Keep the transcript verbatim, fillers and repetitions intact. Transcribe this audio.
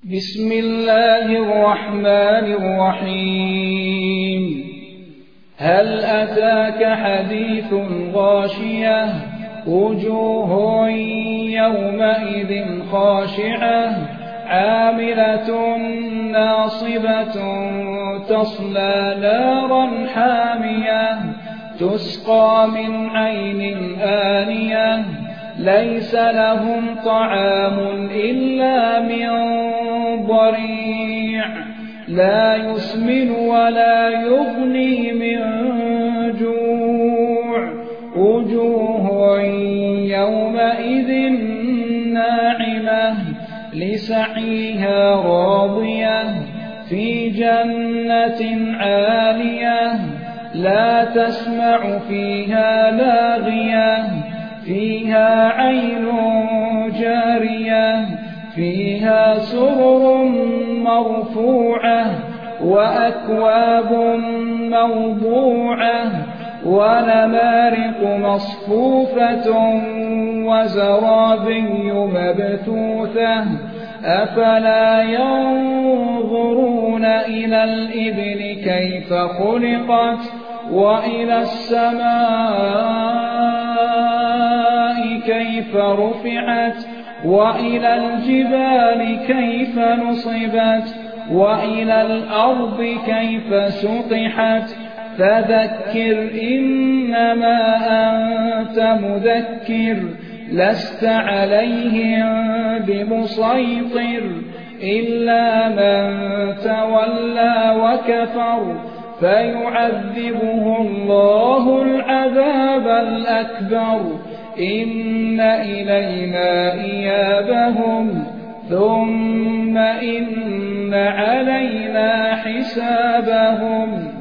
بسم الله الرحمن الرحيم هل أتاك حديث غاشية وجوه يومئذ خاشعة عاملة ناصبة تصلى نارا حامية تسقى من عين آنية ليس لهم طعام إلا من ضريع لا يسمن ولا يغني من جوع وجوه يومئذ ناعمة لسعيها راضية في جنة عالية لا تسمع فيها لاغية فيها عين جارية فيها سرر مرفوعة وأكواب موضوعة ونمارق مصفوفة وزرابي مبثوثة أفلا ينظرون إلى الإبل كيف خلقت وإلى السماء كيف رفعت وإلى الجبال كيف نصبت وإلى الأرض كيف سطحت فذكر إنما أنت مذكر لست عليهم بمسيطر إلا من تولى وكفر فيعذبه الله العذاب الأكبر إن إلينا إيابهم ثم إن علينا حسابهم.